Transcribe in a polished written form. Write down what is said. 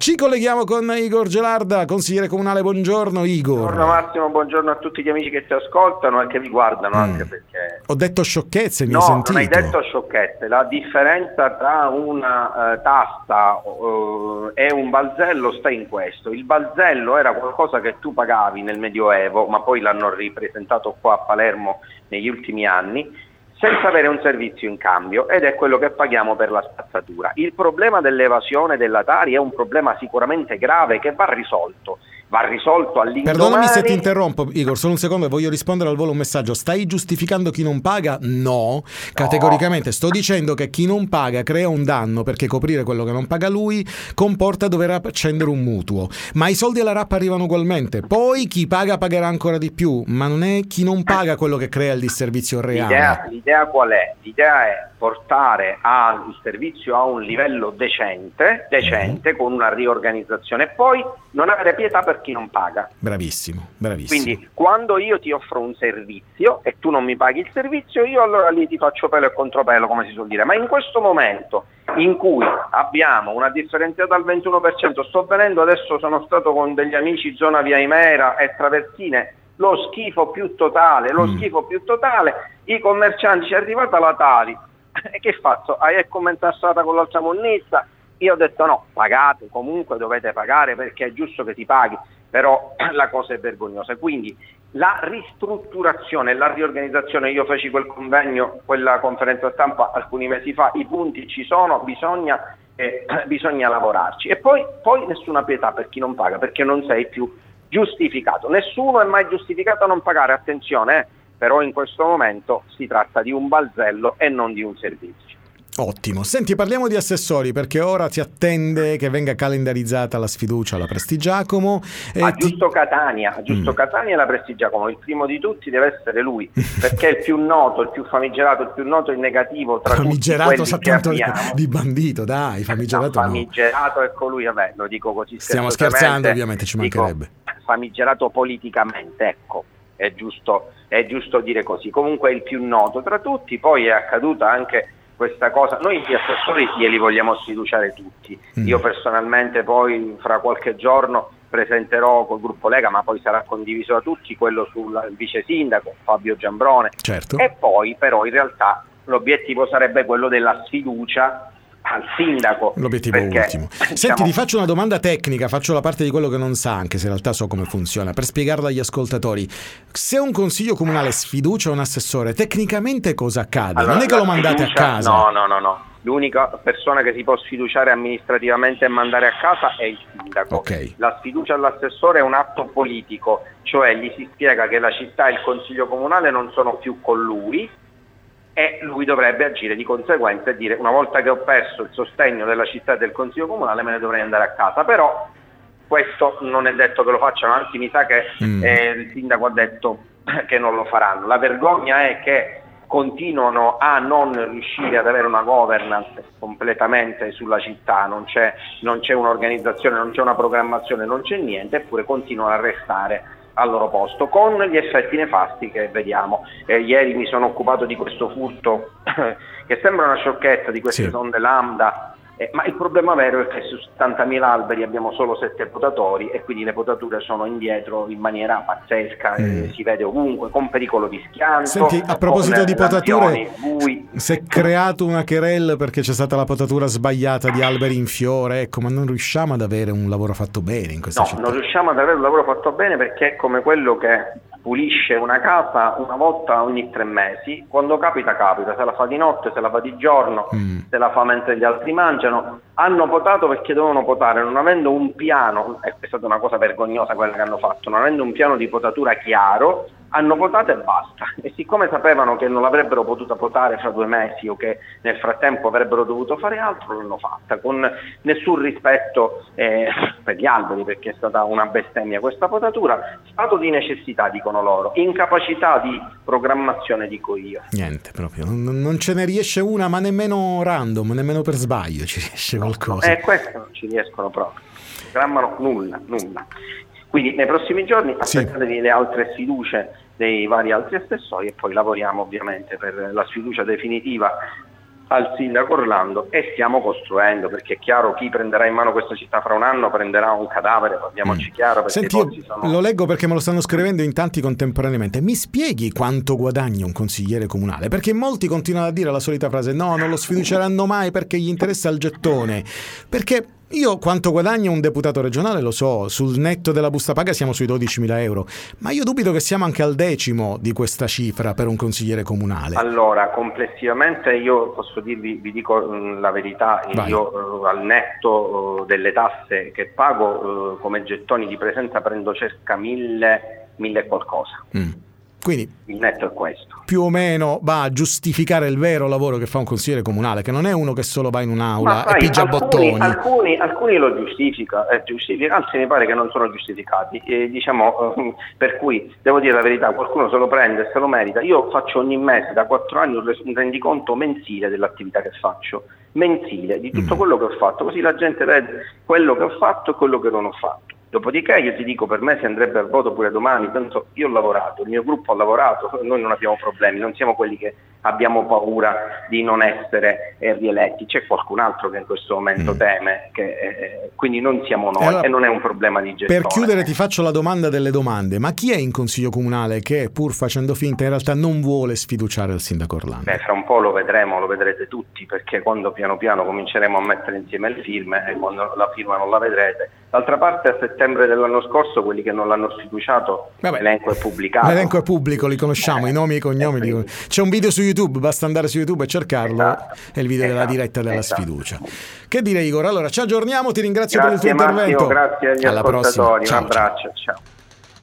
Ci colleghiamo con Igor Gelarda, consigliere comunale. Buongiorno Igor. Buongiorno Massimo, buongiorno a tutti gli amici che ti ascoltano e che vi guardano, anche perché... Ho detto sciocchezze, mi hai sentito? No, non hai detto sciocchezze. La differenza tra una tassa e un balzello sta in questo. Il balzello era qualcosa che tu pagavi nel Medioevo, ma poi l'hanno ripresentato qua a Palermo negli ultimi anni, senza avere un servizio in cambio, ed è quello che paghiamo per la spazzatura. Il problema dell'evasione della Tari è un problema sicuramente grave che va risolto all'indomani. Perdonami se ti interrompo Igor, solo un secondo, voglio rispondere al volo un messaggio. Stai giustificando chi non paga? No, categoricamente. Sto dicendo che chi non paga crea un danno, perché coprire quello che non paga lui comporta dover accendere un mutuo, ma i soldi alla RAP arrivano ugualmente. Poi chi paga pagherà ancora di più, ma non è chi non paga quello che crea il disservizio reale. L'idea qual è? L'idea è portare il servizio a un livello decente con una riorganizzazione, e poi non avere pietà per chi non paga. Bravissimo. Quindi quando io ti offro un servizio e tu non mi paghi il servizio, io allora lì ti faccio pelo e contropelo, come si suol dire. Ma in questo momento in cui abbiamo una differenziata al 21%, sto venendo adesso, sono stato con degli amici zona Via Imera e Traversine, lo schifo più totale, i commercianti, ci è arrivata la Tari, e che faccio? Hai commentassata con l'altra monnezza? Io ho detto no, pagate, comunque dovete pagare perché è giusto che ti paghi, però la cosa è vergognosa. Quindi la ristrutturazione e la riorganizzazione, io feci quel convegno, quella conferenza stampa alcuni mesi fa, i punti ci sono, bisogna lavorarci. E poi nessuna pietà per chi non paga, perché non sei più giustificato. Nessuno è mai giustificato a non pagare, attenzione, però in questo momento si tratta di un balzello e non di un servizio. Ottimo. Senti, parliamo di assessori, perché ora ti attende che venga calendarizzata la sfiducia alla Prestigiacomo. Giusto Catania e la Prestigiacomo. Il primo di tutti deve essere lui, perché è il più noto, il più famigerato, il più noto in negativo tra famigerato tutti quelli che abbiamo. Di bandito, dai, famigerato no. Famigerato è colui, vabbè, lo dico così. Stiamo scherzando, ovviamente, ci mancherebbe. Famigerato politicamente, ecco. È giusto dire così. Comunque è il più noto tra tutti. Poi è accaduta anche questa cosa. Noi gli assessori glieli vogliamo sfiduciare tutti. Io personalmente poi fra qualche giorno presenterò col gruppo Lega, ma poi sarà condiviso da tutti, quello sul vice sindaco Fabio Giambrone. Certo. E poi però in realtà l'obiettivo sarebbe quello della sfiducia al sindaco. L'obiettivo ultimo. Senti, ti faccio una domanda tecnica, faccio la parte di quello che non sa, anche se in realtà so come funziona, per spiegarlo agli ascoltatori. Se un consiglio comunale sfiducia un assessore, tecnicamente cosa accade? Allora, non è che lo mandate a casa? No. L'unica persona che si può sfiduciare amministrativamente e mandare a casa è il sindaco. Okay. La sfiducia all'assessore è un atto politico, cioè gli si spiega che la città e il consiglio comunale non sono più con lui, e lui dovrebbe agire di conseguenza e dire: una volta che ho perso il sostegno della città e del consiglio comunale me ne dovrei andare a casa. Però questo non è detto che lo facciano, anzi mi sa che il sindaco ha detto che non lo faranno. La vergogna è che continuano a non riuscire ad avere una governance completamente sulla città, non c'è un'organizzazione, non c'è una programmazione, non c'è niente, eppure continuano a restare al loro posto, con gli effetti nefasti che vediamo. Ieri mi sono occupato di questo furto che sembra una sciocchezza, di queste sonde Lambda, ma il problema vero è che su 70.000 alberi abbiamo solo 7 potatori, e quindi le potature sono indietro in maniera pazzesca, si vede ovunque, con pericolo di schianto. Senti, a proposito di potature, si è creato una querella perché c'è stata la potatura sbagliata di alberi in fiore, ecco, ma non riusciamo ad avere un lavoro fatto bene in questa città. No, non riusciamo ad avere un lavoro fatto bene, perché è come quello che pulisce una casa una volta ogni 3 mesi, quando capita, se la fa di notte, se la fa di giorno, se la fa mentre gli altri mangiano. Hanno potato perché dovevano potare, non avendo un piano, è stata una cosa vergognosa quella che hanno fatto, non avendo un piano di potatura chiaro, hanno potato e basta. E siccome sapevano che non l'avrebbero potuta potare fra 2 mesi, o che nel frattempo avrebbero dovuto fare altro, l'hanno fatta con nessun rispetto per gli alberi, perché è stata una bestemmia questa potatura. Stato di necessità, dicono loro, incapacità di programmazione, dico io. Niente, proprio non ce ne riesce una, ma nemmeno random, nemmeno per sbaglio ci riesce qualcosa. Questo non ci riescono proprio, programmano nulla. Quindi nei prossimi giorni aspettatevi le altre sfiducie dei vari altri assessori, e poi lavoriamo ovviamente per la sfiducia definitiva al sindaco Orlando e stiamo costruendo, perché è chiaro, chi prenderà in mano questa città fra un anno prenderà un cadavere, parliamoci chiaro. Perché senti, lo leggo perché me lo stanno scrivendo in tanti contemporaneamente. Mi spieghi quanto guadagna un consigliere comunale? Perché molti continuano a dire la solita frase: no, non lo sfiduceranno mai perché gli interessa il gettone. Perché io quanto guadagna un deputato regionale lo so, sul netto della busta paga siamo sui 12.000 euro, ma io dubito che siamo anche al decimo di questa cifra per un consigliere comunale. Allora, complessivamente io posso dirvi, vi dico la verità, Vai. io al netto delle tasse che pago come gettoni di presenza prendo circa 1.000 e qualcosa. Quindi il netto è questo. Più o meno va a giustificare il vero lavoro che fa un consigliere comunale, che non è uno che solo va in un'aula e pigia bottoni. Alcuni lo giustifica, anzi mi pare che non sono giustificati, per cui devo dire la verità, qualcuno se lo prende e se lo merita. Io faccio ogni mese da 4 anni un rendiconto mensile dell'attività che faccio, mensile di tutto quello che ho fatto, così la gente vede quello che ho fatto e quello che non ho fatto. Dopodiché io ti dico, per me si andrebbe al voto pure domani, tanto io ho lavorato, il mio gruppo ha lavorato, noi non abbiamo problemi, non siamo quelli che abbiamo paura di non essere rieletti, c'è qualcun altro che in questo momento teme, quindi non siamo noi, allora, e non è un problema di gestione. Per chiudere ti faccio la domanda delle domande: ma chi è in consiglio comunale che pur facendo finta in realtà non vuole sfiduciare il sindaco Orlando? Fra un po' lo vedremo, lo vedrete tutti, perché quando piano piano cominceremo a mettere insieme le firme e quando la firma non la vedrete. D'altra parte a settembre dell'anno scorso quelli che non l'hanno sfiduciato, l'elenco è pubblicato. L'elenco è pubblico, li conosciamo, i nomi e i cognomi. C'è un video su YouTube, basta andare su YouTube e cercarlo, è il video della diretta della sfiducia. Che dire, Igor? Allora ci aggiorniamo, ti ringrazio per il tuo intervento. Grazie agli ascoltatori, un abbraccio, ciao.